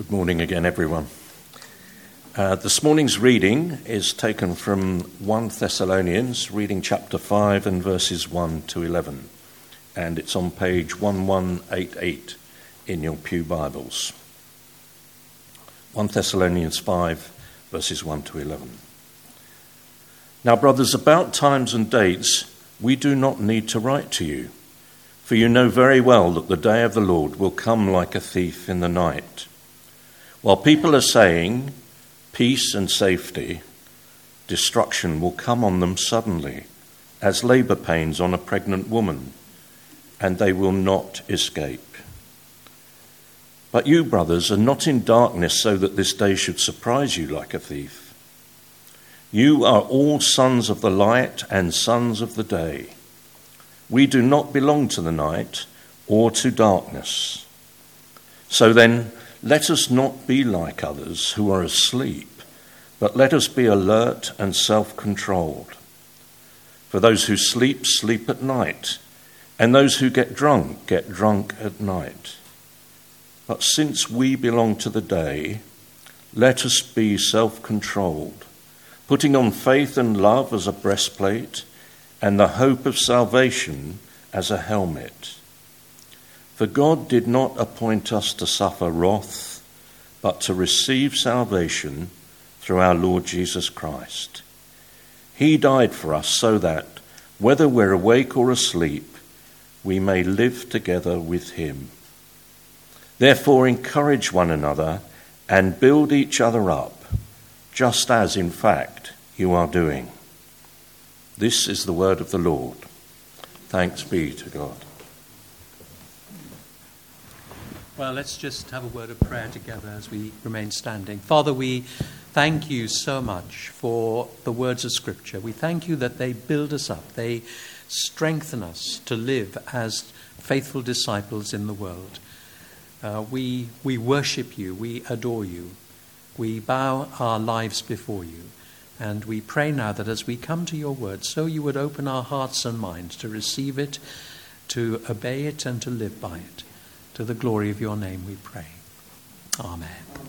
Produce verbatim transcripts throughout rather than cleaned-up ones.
Good morning again, everyone. Uh, this morning's reading is taken from First Thessalonians, reading chapter five and verses one to eleven, and it's on page eleven eighty-eight in your pew Bibles. First Thessalonians five, verses one to eleven. Now, brothers, about times and dates we do not need to write to you, for you know very well that the day of the Lord will come like a thief in the night. While people are saying peace and safety, destruction will come on them suddenly, as labour pains on a pregnant woman, and they will not escape. But you, brothers, are not in darkness so that this day should surprise you like a thief. You are all sons of the light and sons of the day. We do not belong to the night or to darkness. So then, let us not be like others who are asleep, but let us be alert and self-controlled. For those who sleep, sleep at night, and those who get drunk, get drunk at night. But since we belong to the day, let us be self-controlled, putting on faith and love as a breastplate, and the hope of salvation as a helmet. For God did not appoint us to suffer wrath, but to receive salvation through our Lord Jesus Christ. He died for us so that, whether we're awake or asleep, we may live together with him. Therefore, encourage one another and build each other up, just as, in fact, you are doing. This is the word of the Lord. Thanks be to God. Well, let's just have a word of prayer together as we remain standing. Father, we thank you so much for the words of Scripture. We thank you that they build us up. They strengthen us to live as faithful disciples in the world. Uh, we, we worship you. We adore you. We bow our lives before you. And we pray now that as we come to your word, so you would open our hearts and minds to receive it, to obey it, and to live by it. To the glory of your name we pray. Amen.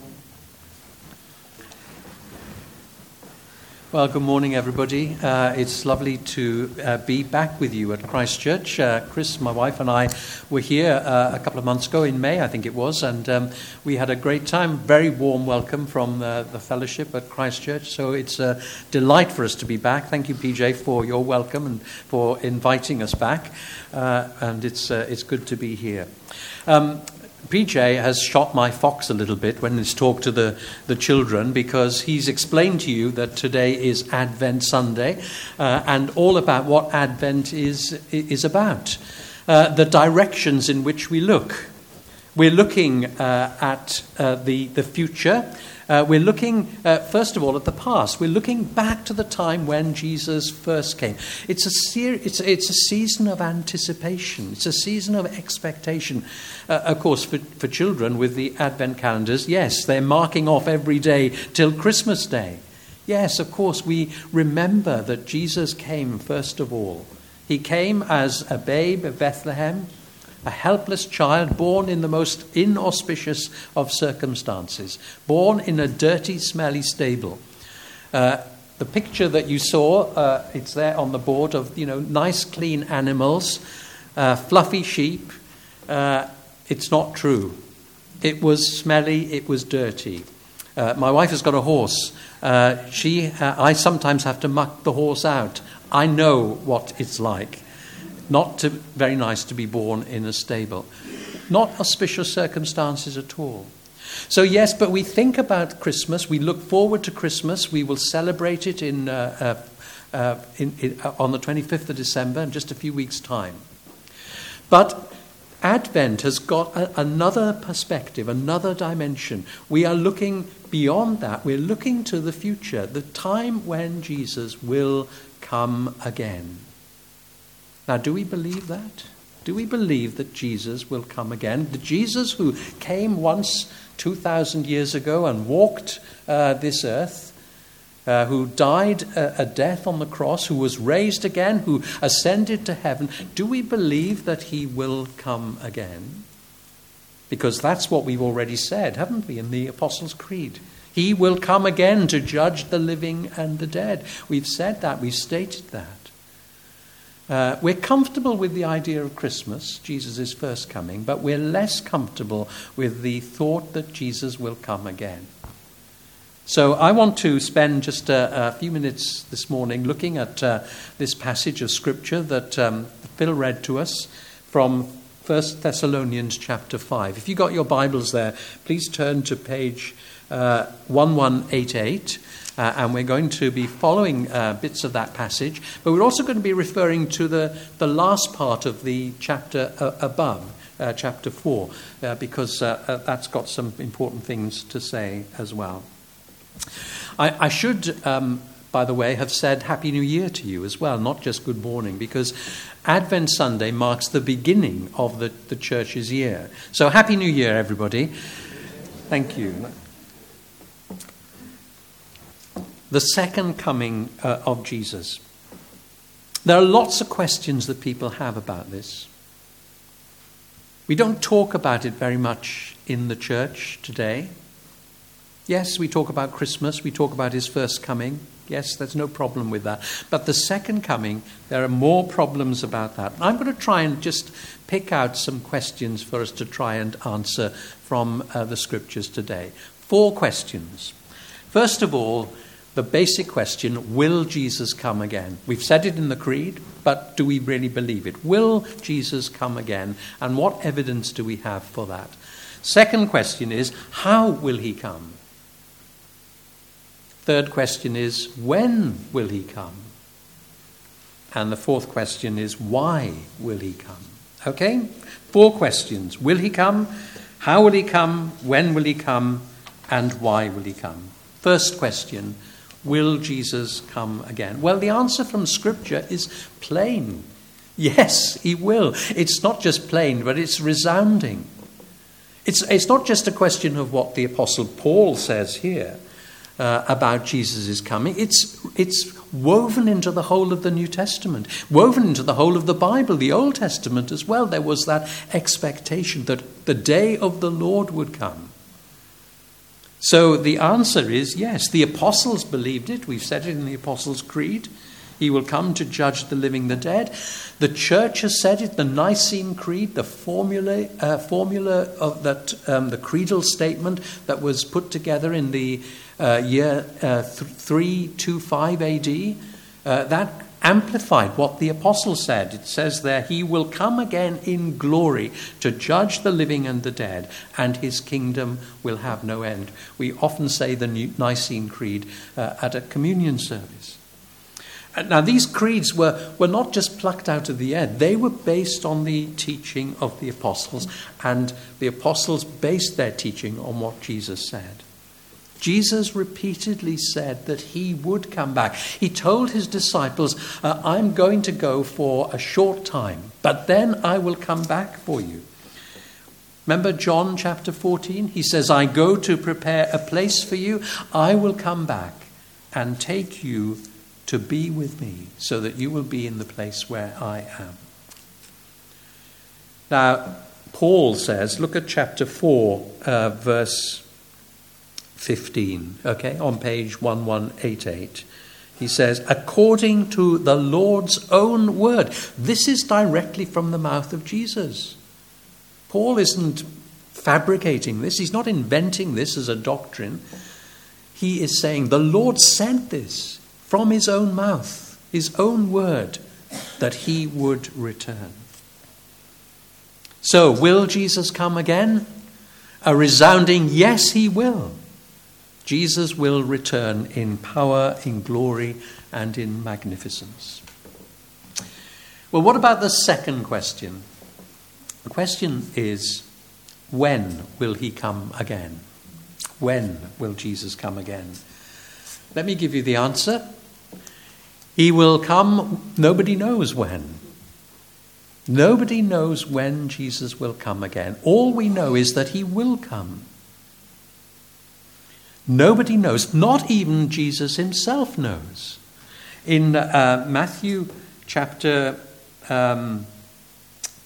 Well, good morning, everybody. Uh, it's lovely to uh, be back with you at Christ Church. Uh, Chris, my wife, and I were here uh, a couple of months ago in May, I think it was, and um, we had a great time. Very warm welcome from uh, the fellowship at Christ Church. So it's a delight for us to be back. Thank you, P J, for your welcome and for inviting us back. Uh, and it's uh, it's good to be here. Um, P J has shot my fox a little bit when he's talked to the, the children, because he's explained to you that today is Advent Sunday uh, and all about what Advent is, is about. Uh, the directions in which we look. We're looking uh, at uh, the, the future. Uh, we're looking, uh, first of all, at the past. We're looking back to the time when Jesus first came. It's a ser- it's, it's a season of anticipation. It's a season of expectation. Uh, of course, for, for children with the Advent calendars, yes, they're marking off every day till Christmas Day. Yes, of course, we remember that Jesus came first of all. He came as a babe at Bethlehem, a helpless child born in the most inauspicious of circumstances, born in a dirty, smelly stable. Uh, the picture that you saw, uh, it's there on the board, of, you know, nice, clean animals, uh, fluffy sheep. Uh, it's not true. It was smelly, it was dirty. Uh, my wife has got a horse. Uh, she, uh, I sometimes have to muck the horse out. I know what it's like. Not to, very nice to be born in a stable. Not auspicious circumstances at all. So yes, but we think about Christmas. We look forward to Christmas. We will celebrate it in, uh, uh, uh, in, in uh, on the twenty-fifth of December in just a few weeks' time. But Advent has got a, another perspective, another dimension. We are looking beyond that. We're looking to the future, the time when Jesus will come again. Now, do we believe that? Do we believe that Jesus will come again? The Jesus who came once two thousand years ago and walked uh, this earth, uh, who died a, a death on the cross, who was raised again, who ascended to heaven. Do we believe that he will come again? because that's what we've already said, haven't we, in the Apostles' Creed? He will come again to judge the living and the dead. We've said that, we've stated that. Uh, we're comfortable with the idea of Christmas, Jesus' first coming, but we're less comfortable with the thought that Jesus will come again. So I want to spend just a, a few minutes this morning looking at uh, this passage of Scripture that um, Phil read to us from First Thessalonians chapter five. If you've got your Bibles there, please turn to page uh, eleven eighty-eight. Uh, and we're going to be following uh, bits of that passage, but we're also going to be referring to the, the last part of the chapter uh, above, uh, chapter four, uh, because uh, uh, that's got some important things to say as well. I, I should, um, by the way, have said Happy New Year to you as well, not just good morning, because Advent Sunday marks the beginning of the, the church's year. So Happy New Year, everybody. Thank you. The second coming uh, of Jesus. There are lots of questions that people have about this. We don't talk about it very much in the church today. Yes, we talk about Christmas, we talk about his first coming. Yes, there's no problem with that. But the second coming, there are more problems about that. I'm going to try and just pick out some questions for us to try and answer from uh, the Scriptures today. Four questions. First of all, the basic question, will Jesus come again? We've said it in the Creed, but do we really believe it? Will Jesus come again? And what evidence do we have for that? Second question is, how will he come? Third question is, when will he come? And the fourth question is, why will he come? Okay? Four questions. Will he come? How will he come? When will he come? And why will he come? First question, will Jesus come again? Well, the answer from Scripture is plain. Yes, he will. It's not just plain, but it's resounding. It's, it's not just a question of what the Apostle Paul says here uh, about Jesus' coming. It's, it's woven into the whole of the New Testament, woven into the whole of the Bible, the Old Testament as well. There was that expectation that the day of the Lord would come. So the answer is yes, the apostles believed it. We've said it in the Apostles' Creed. He will come to judge the living, the dead. The church has said it, the Nicene Creed, the formula, uh, formula of that, um, the creedal statement that was put together in the uh, year uh, three twenty-five A D. Uh, that amplified what the apostle said. It says there, he will come again in glory to judge the living and the dead, and his kingdom will have no end. We often say the Nicene Creed uh, at a communion service. Now, these creeds were, were not just plucked out of the air. They were based on the teaching of the apostles, and the apostles based their teaching on what Jesus said. Jesus repeatedly said that he would come back. He told his disciples, uh, I'm going to go for a short time, but then I will come back for you. Remember John chapter fourteen? He says, I go to prepare a place for you. I will come back and take you to be with me so that you will be in the place where I am. Now, Paul says, look at chapter four, uh, verse fifteen, okay, on page eleven eighty-eight. He says, according to the Lord's own word. This is directly from the mouth of Jesus. Paul isn't fabricating this. He's not inventing this as a doctrine. He is saying the Lord sent this from his own mouth, his own word, that he would return. So, will Jesus come again? A resounding yes, he will. Jesus will return in power, in glory, and in magnificence. Well, what about the second question? The question is, when will he come again? When will Jesus come again? Let me give you the answer. He will come, nobody knows when. Nobody knows when Jesus will come again. All we know is that he will come. Nobody knows, not even Jesus himself knows. In uh, Matthew chapter um,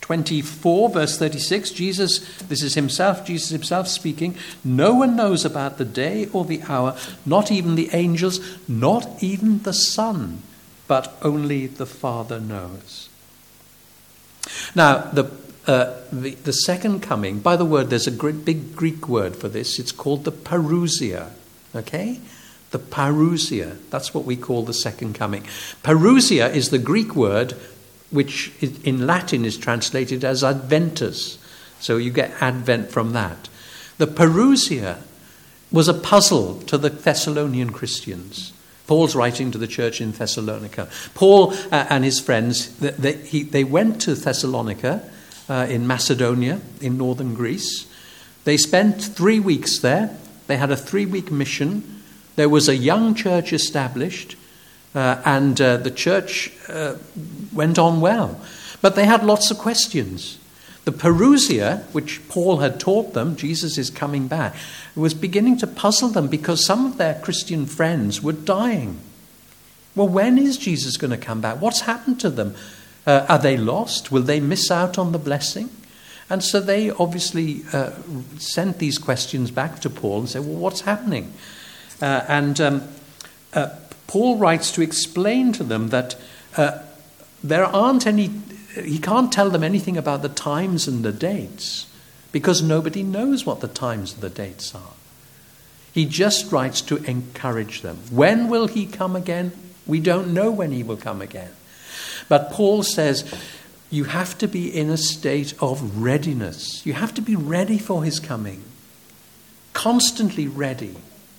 twenty-four, verse thirty-six, Jesus, this is himself, Jesus himself speaking, no one knows about the day or the hour, not even the angels, not even the Son, but only the Father knows. Now, the, uh, the, the second coming, by the word, there's a great, big Greek word for this. It's called the parousia, okay? The parousia, that's what we call the second coming. Parousia is the Greek word which in Latin is translated as adventus. So you get Advent from that. The parousia was a puzzle to the Thessalonian Christians. Paul's writing to the church in Thessalonica. Paul uh, and his friends, they, he, they went to Thessalonica uh, in Macedonia, in northern Greece. They spent three weeks there. They had a three-week mission. There was a young church established. Uh, and uh, the church uh, went on well. But they had lots of questions. The parousia, which Paul had taught them, Jesus is coming back, was beginning to puzzle them because some of their Christian friends were dying. Well, when is Jesus going to come back? What's happened to them? Uh, are they lost? Will they miss out on the blessing? And so they obviously uh, sent these questions back to Paul and said, well, what's happening? Uh, and um, uh, Paul writes to explain to them that uh, there aren't any, he can't tell them anything about the times and the dates because nobody knows what the times and the dates are. He just writes to encourage them. When will he come again? We don't know when he will come again. But Paul says you have to be in a state of readiness. You have to be ready for his coming. Constantly ready.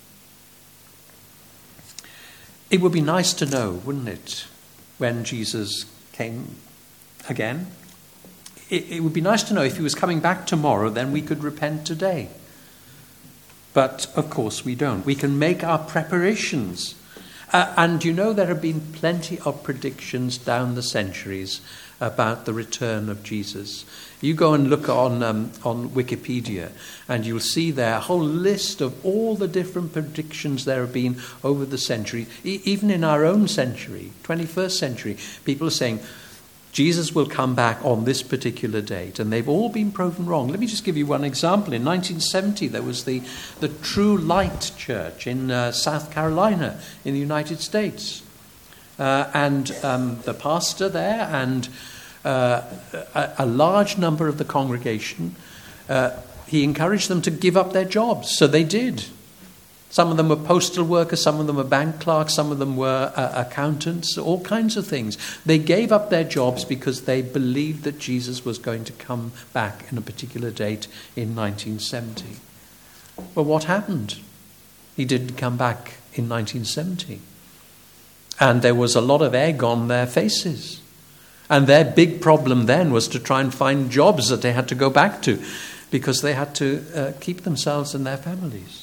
It would be nice to know, wouldn't it, when Jesus came again? It, it would be nice to know if he was coming back tomorrow, then we could repent today. But, of course, we don't. We can make our preparations. Uh, and you know there have been plenty of predictions down the centuries about the return of Jesus. You go and look on um, on Wikipedia and you'll see there a whole list of all the different predictions there have been over the century. E- even in our own century, twenty-first century, people are saying Jesus will come back on this particular date, and they've all been proven wrong. Let me just give you one example. In nineteen seventy, there was the, the True Light Church in uh, South Carolina in the United States. Uh, and um, the pastor there and uh, a, a large number of the congregation, uh, he encouraged them to give up their jobs. So they did. Some of them were postal workers, some of them were bank clerks, some of them were uh, accountants, all kinds of things. They gave up their jobs because they believed that Jesus was going to come back in a particular date in nineteen seventy. Well, what happened? He didn't come back in nineteen seventy. And there was a lot of egg on their faces. And their big problem then was to try and find jobs that they had to go back to because they had to uh, keep themselves and their families.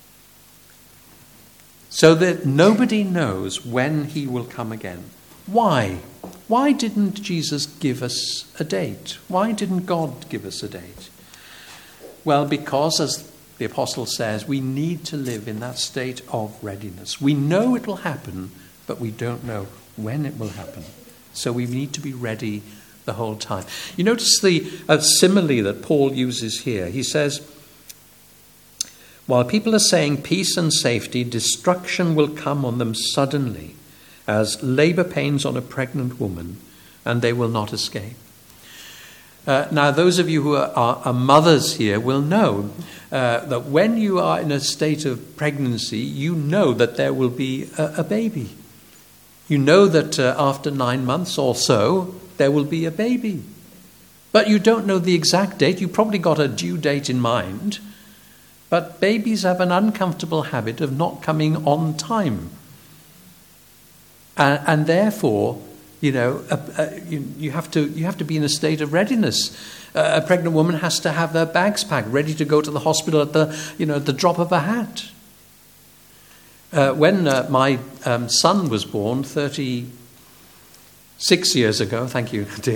So that nobody knows when he will come again. Why? Why didn't Jesus give us a date? Why didn't God give us a date? Well, because, as the apostle says, we need to live in that state of readiness. We know it will happen, but we don't know when it will happen. So we need to be ready the whole time. You notice the uh, simile that Paul uses here. He says, while people are saying peace and safety, destruction will come on them suddenly as labor pains on a pregnant woman, and they will not escape. Uh, now, those of you who are, are, are mothers here will know uh, that when you are in a state of pregnancy, you know that there will be a, a baby. You know that uh, after nine months or so, there will be a baby. But you don't know the exact date. You've probably got a due date in mind. But babies have an uncomfortable habit of not coming on time. And, and therefore, you know, uh, uh, you, you, have to, you have to be in a state of readiness. Uh, a pregnant woman has to have their bags packed, ready to go to the hospital at the, you know, the drop of a hat. Uh, when uh, my um, son was born thirty-six years ago, thank you, dear.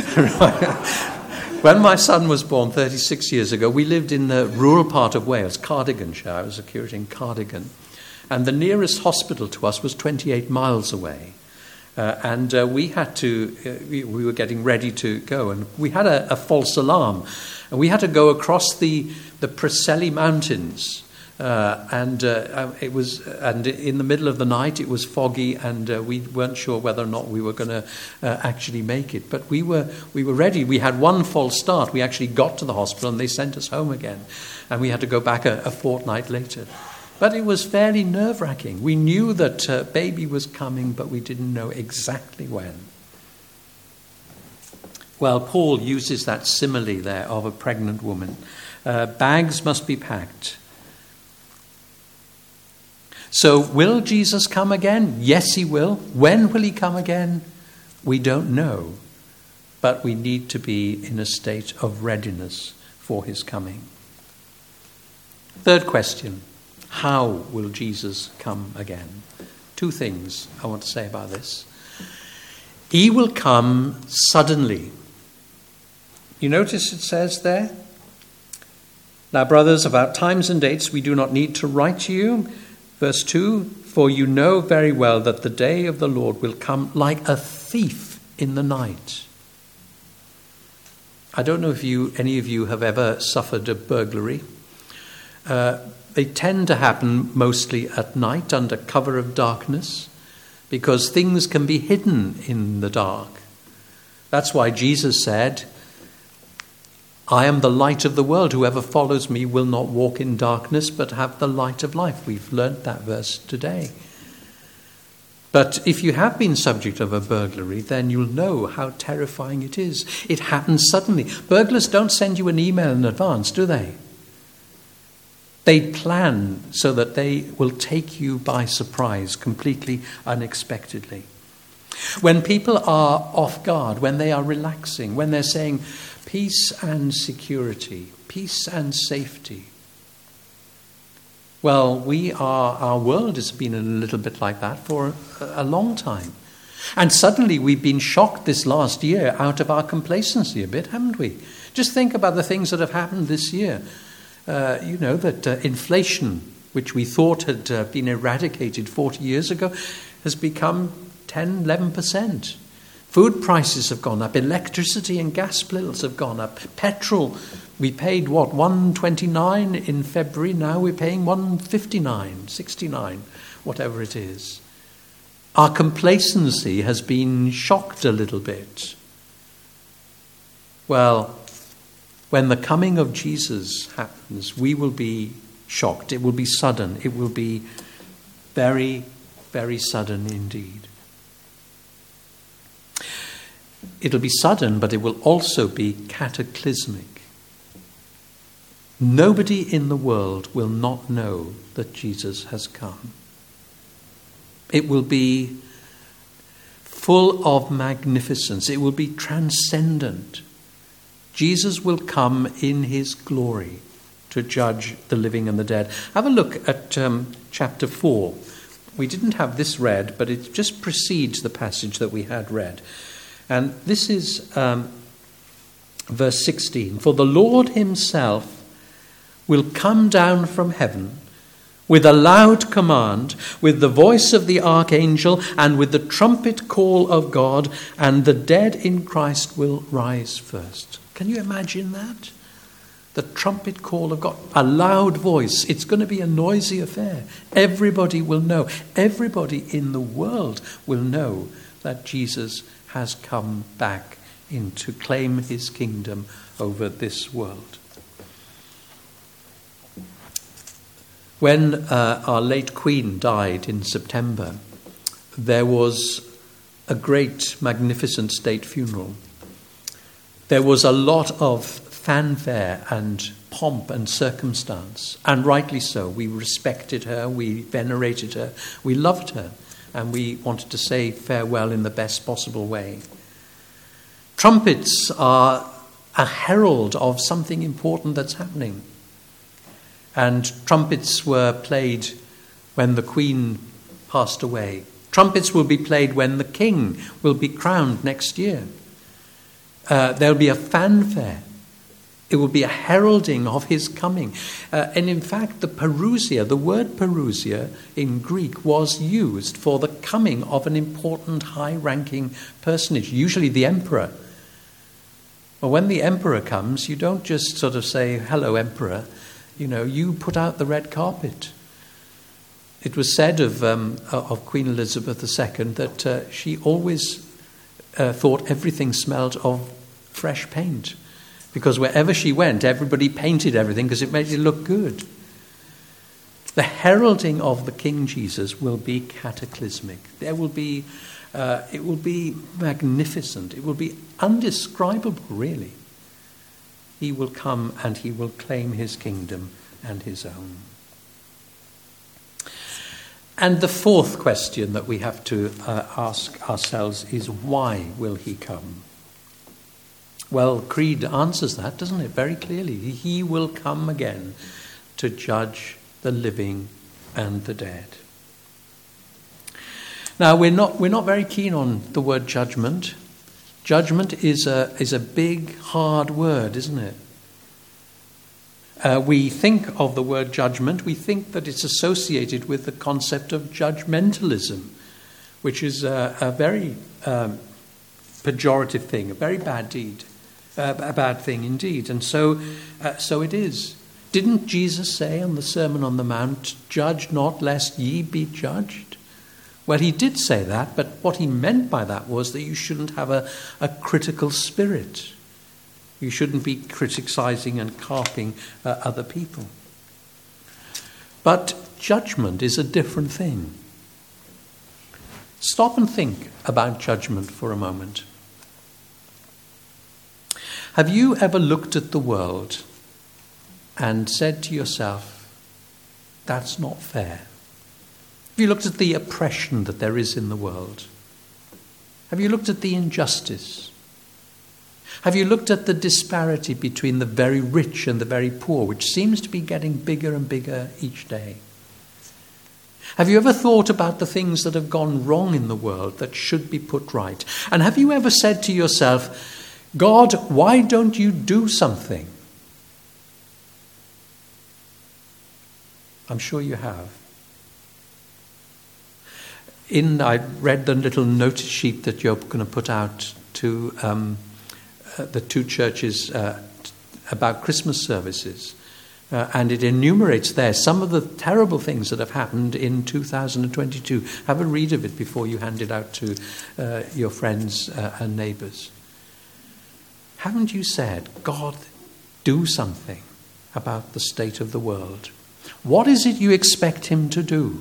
When my son was born thirty-six years ago, we lived in the rural part of Wales, Cardiganshire. I was a curate in Cardigan. And the nearest hospital to us was twenty-eight miles away. Uh, and uh, we had to, uh, we, we were getting ready to go, and we had a, a false alarm. And we had to go across the, the Preseli Mountains. Uh, and uh, it was, and in the middle of the night, it was foggy, and uh, we weren't sure whether or not we were going to uh, actually make it. But we were, we were ready. We had one false start. We actually got to the hospital, and they sent us home again, and we had to go back a, a fortnight later. But it was fairly nerve-wracking. We knew that uh, baby was coming, but we didn't know exactly when. Well, Paul uses that simile there of a pregnant woman. Uh, bags must be packed. So will Jesus come again? Yes, he will. When will he come again? We don't know. But we need to be in a state of readiness for his coming. Third question. How will Jesus come again? Two things I want to say about this. He will come suddenly. You notice it says there? Now, brothers, about times and dates we do not need to write to you. Verse two, for you know very well that the day of the Lord will come like a thief in the night. I don't know if you, any of you have ever suffered a burglary. Uh, they tend to happen mostly at night under cover of darkness because things can be hidden in the dark. That's why Jesus said, I am the light of the world. Whoever follows me will not walk in darkness, but have the light of life. We've learnt that verse today. But if you have been subject of a burglary, then you'll know how terrifying it is. It happens suddenly. Burglars don't send you an email in advance, do they? They plan so that they will take you by surprise, completely unexpectedly. When people are off guard, when they are relaxing, when they're saying, peace and security, peace and safety. Well, we are, our world has been a little bit like that for a, a long time. And suddenly we've been shocked this last year out of our complacency a bit, haven't we? Just think about the things that have happened this year. Uh, you know, that uh, inflation, which we thought had uh, been eradicated forty years ago, has become ten, eleven percent. Food prices have gone up. Electricity and gas bills have gone up. Petrol, we paid, what, one twenty-nine in February. Now we're paying one fifty-nine, sixty-nine, whatever it is. Our complacency has been shocked a little bit. Well, when the coming of Jesus happens, we will be shocked. It will be sudden. It will be very, very sudden indeed. It'll be sudden, but it will also be cataclysmic. Nobody in the world will not know that Jesus has come. It will be full of magnificence. It will be transcendent. Jesus will come in his glory to judge the living and the dead. Have a look at um, chapter four. We didn't have this read, but it just precedes the passage that we had read. And this is um, verse sixteen. For the Lord himself will come down from heaven with a loud command, with the voice of the archangel, and with the trumpet call of God, and the dead in Christ will rise first. Can you imagine that? The trumpet call of God, a loud voice. It's going to be a noisy affair. Everybody will know. Everybody in the world will know that Jesus has come back in to claim his kingdom over this world. When uh, our late Queen died in September, there was a great, magnificent state funeral. There was a lot of fanfare and pomp and circumstance, and rightly so. We respected her, we venerated her, we loved her, and we wanted to say farewell in the best possible way. Trumpets are a herald of something important that's happening. And trumpets were played when the Queen passed away. Trumpets will be played when the King will be crowned next year. Uh, there'll be a fanfare. It will be a heralding of his coming. Uh, and in fact, the parousia, the word parousia in Greek was used for the coming of an important high-ranking personage, usually the emperor. Well, when the emperor comes, you don't just sort of say, hello, emperor. You know, you put out the red carpet. It was said of, um, of Queen Elizabeth the Second that uh, she always uh, thought everything smelled of fresh paint. Because wherever she went, everybody painted everything because it made it look good. The heralding of the King Jesus will be cataclysmic. There will be, uh, it will be magnificent. It will be undescribable, really. He will come and he will claim his kingdom and his own. And the fourth question that we have to uh, ask ourselves is, why will he come? Well, Creed answers that, doesn't it, very clearly. He will come again to judge the living and the dead. Now, we're not we're not very keen on the word judgment. Judgment is a is a big, hard word, isn't it? Uh, we think of the word judgment, we think that it's associated with the concept of judgmentalism, which is a, a very um, pejorative thing, a very bad deed. Uh, a bad thing indeed. And so uh, so it is. Didn't Jesus say on the Sermon on the Mount, judge not lest ye be judged? Well, he did say that, but what he meant by that was that you shouldn't have a, a critical spirit. You shouldn't be criticizing and carping uh, other people. But judgment is a different thing. Stop and think about judgment for a moment. Have you ever looked at the world and said to yourself, that's not fair? Have you looked at the oppression that there is in the world? Have you looked at the injustice? Have you looked at the disparity between the very rich and the very poor, which seems to be getting bigger and bigger each day? Have you ever thought about the things that have gone wrong in the world that should be put right? And have you ever said to yourself, God, why don't you do something? I'm sure you have. In I read the little notice sheet that you're going to put out to um, uh, the two churches uh, about Christmas services. Uh, and it enumerates there some of the terrible things that have happened in two thousand twenty-two. Have a read of it before you hand it out to uh, your friends uh, and neighbours. Haven't you said, God, do something about the state of the world? What is it you expect him to do?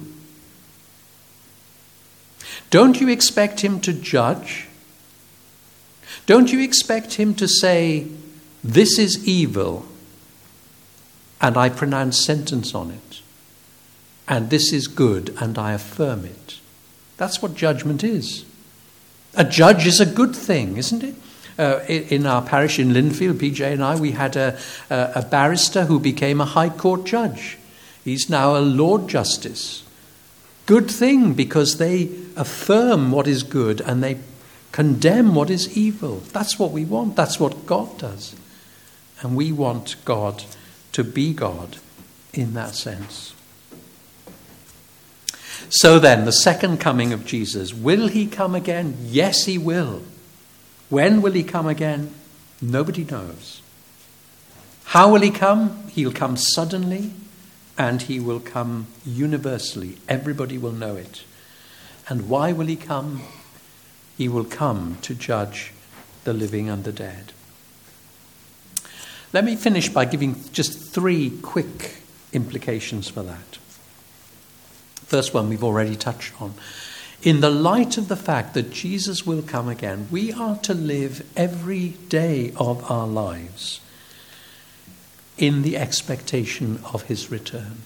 Don't you expect him to judge? Don't you expect him to say, this is evil, and I pronounce sentence on it, and this is good, and I affirm it? That's what judgment is. A judge is a good thing, isn't it? Uh, in our parish in Linfield, P J and I, we had a, a, a barrister who became a High Court judge. He's now a Lord Justice. Good thing, because they affirm what is good and they condemn what is evil. That's what we want. That's what God does. And we want God to be God in that sense. So then, the second coming of Jesus, will he come again? Yes, he will. When will he come again? Nobody knows. How will he come? He'll come suddenly, and he will come universally. Everybody will know it. And why will he come? He will come to judge the living and the dead. Let me finish by giving just three quick implications for that. First one we've already touched on. In the light of the fact that Jesus will come again, we are to live every day of our lives in the expectation of his return.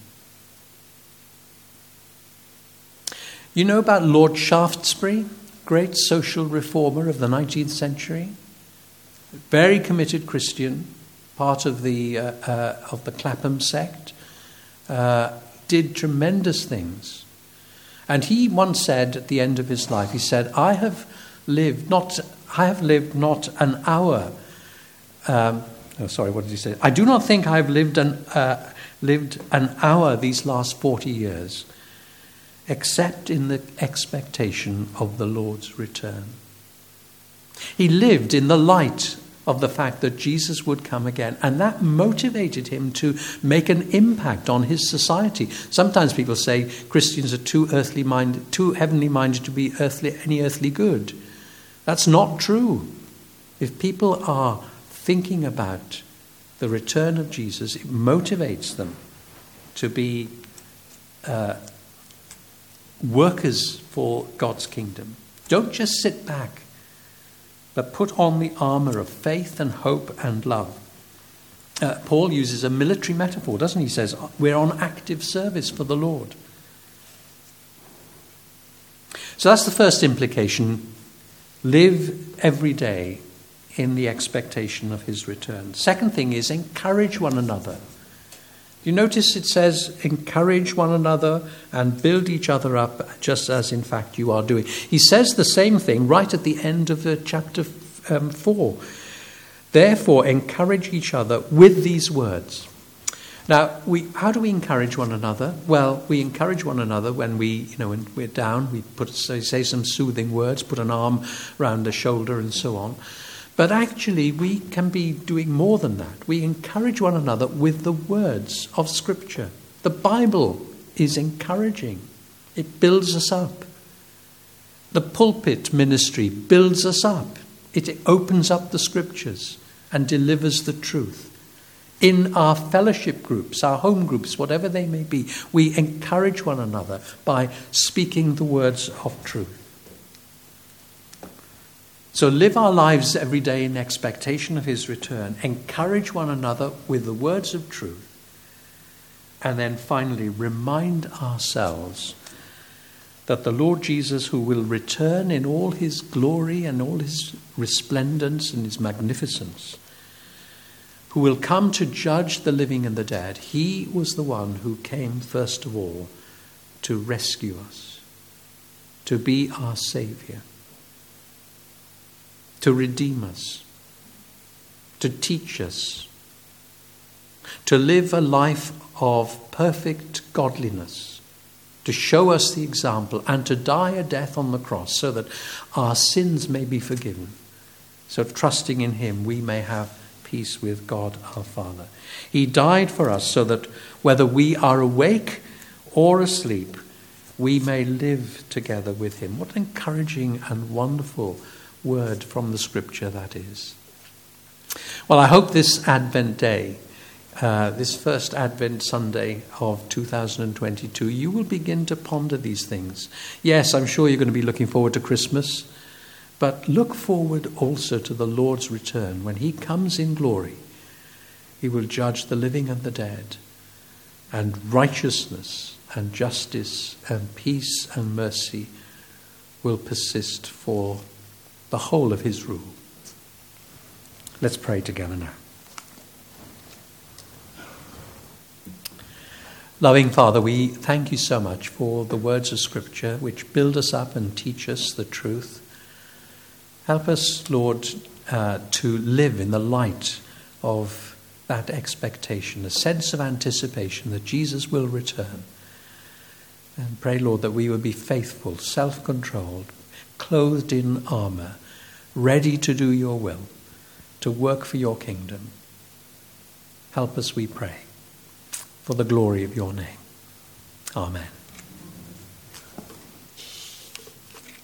You know about Lord Shaftesbury, great social reformer of the nineteenth century? Very committed Christian, part of the, uh, uh, of the Clapham sect, uh, did tremendous things. And he once said at the end of his life, he said, I have lived not, I have lived not an hour um, Oh, sorry, what did he say? I do not think I've lived an, uh, lived an hour these last forty years, except in the expectation of the Lord's return. He lived in the light of the fact that Jesus would come again, and that motivated him to make an impact on his society. Sometimes people say Christians are too earthly minded, too heavenly minded to be earthly, any earthly good. That's not true. If people are thinking about the return of Jesus, it motivates them to be uh, workers for God's kingdom. Don't just sit back, but put on the armour of faith and hope and love. Uh, Paul uses a military metaphor, doesn't he? He says, we're on active service for the Lord. So that's the first implication. Live every day in the expectation of his return. Second thing is encourage one another. You notice it says encourage one another and build each other up, just as in fact you are doing. He says the same thing right at the end of the chapter um, four. Therefore, encourage each other with these words. Now, we how do we encourage one another? Well, we encourage one another when we, you know, when we're down, we put say, say some soothing words, put an arm around the shoulder, and so on. But actually, we can be doing more than that. We encourage one another with the words of Scripture. The Bible is encouraging. It builds us up. The pulpit ministry builds us up. It opens up the Scriptures and delivers the truth. In our fellowship groups, our home groups, whatever they may be, we encourage one another by speaking the words of truth. So live our lives every day in expectation of his return. Encourage one another with the words of truth. And then finally, remind ourselves that the Lord Jesus, who will return in all his glory and all his resplendence and his magnificence, who will come to judge the living and the dead, he was the one who came first of all to rescue us, to be our Saviour, to redeem us, to teach us, to live a life of perfect godliness, to show us the example, and to die a death on the cross so that our sins may be forgiven. So trusting in him, we may have peace with God our Father. He died for us so that whether we are awake or asleep, we may live together with him. What an encouraging and wonderful word from the Scripture that is. Well, I hope this Advent day, uh, this first Advent Sunday of two thousand twenty-two, you will begin to ponder these things. Yes, I'm sure you're going to be looking forward to Christmas, but look forward also to the Lord's return. When he comes in glory, he will judge the living and the dead, and righteousness and justice and peace and mercy will persist for the whole of his rule. Let's pray together now. Loving Father, we thank you so much for the words of Scripture which build us up and teach us the truth. Help us, Lord, uh, to live in the light of that expectation, a sense of anticipation that Jesus will return. And pray, Lord, that we will be faithful, self-controlled, clothed in armour, ready to do your will, to work for your kingdom. Help us, we pray, for the glory of your name. Amen.